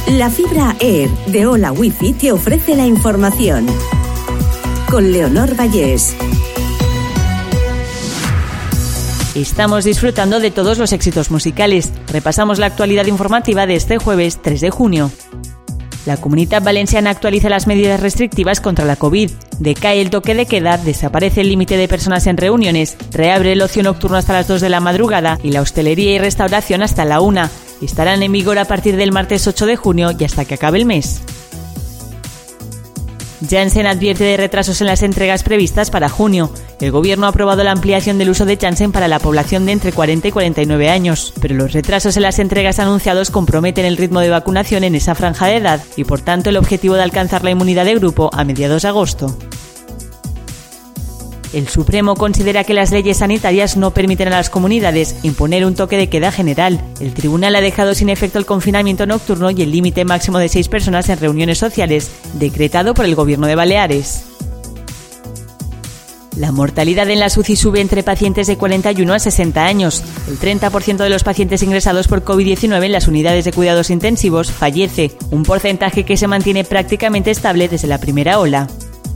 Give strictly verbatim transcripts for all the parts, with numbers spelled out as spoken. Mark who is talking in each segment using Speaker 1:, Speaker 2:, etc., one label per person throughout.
Speaker 1: La fibra Air de Hola Wifi te ofrece la información. Con Leonor Vallés.
Speaker 2: Estamos disfrutando de todos los éxitos musicales. Repasamos la actualidad informativa de este jueves tres de junio. La Comunitat Valenciana actualiza las medidas restrictivas contra la COVID. Decae el toque de queda, desaparece el límite de personas en reuniones, reabre el ocio nocturno hasta las dos de la madrugada y la hostelería y restauración hasta la una. Estarán en vigor a partir del martes ocho de junio y hasta que acabe el mes. Janssen advierte de retrasos en las entregas previstas para junio. El gobierno ha aprobado la ampliación del uso de Janssen para la población de entre cuarenta y cuarenta y nueve años, pero los retrasos en las entregas anunciados comprometen el ritmo de vacunación en esa franja de edad y por tanto el objetivo de alcanzar la inmunidad de grupo a mediados de agosto. El Supremo considera que las leyes sanitarias no permiten a las comunidades imponer un toque de queda general. El tribunal ha dejado sin efecto el confinamiento nocturno y el límite máximo de seis personas en reuniones sociales, decretado por el Gobierno de Baleares. La mortalidad en las U C I sube entre pacientes de cuarenta y uno a sesenta años. El treinta por ciento de los pacientes ingresados por COVID diecinueve en las unidades de cuidados intensivos fallece, un porcentaje que se mantiene prácticamente estable desde la primera ola.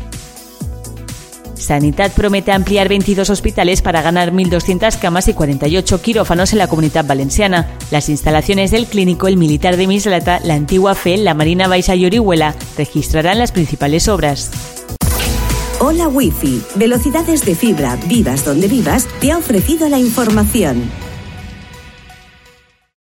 Speaker 2: Sanitat promete ampliar veintidós hospitales para ganar mil doscientas camas y cuarenta y ocho quirófanos en la Comunitat Valenciana. Las instalaciones del Clínico El Militar de Mislata, la Antigua Fe, la Marina Baixa y Orihuela registrarán las principales obras.
Speaker 1: Hola Wifi, velocidades de fibra, vivas donde vivas, te ha ofrecido la información.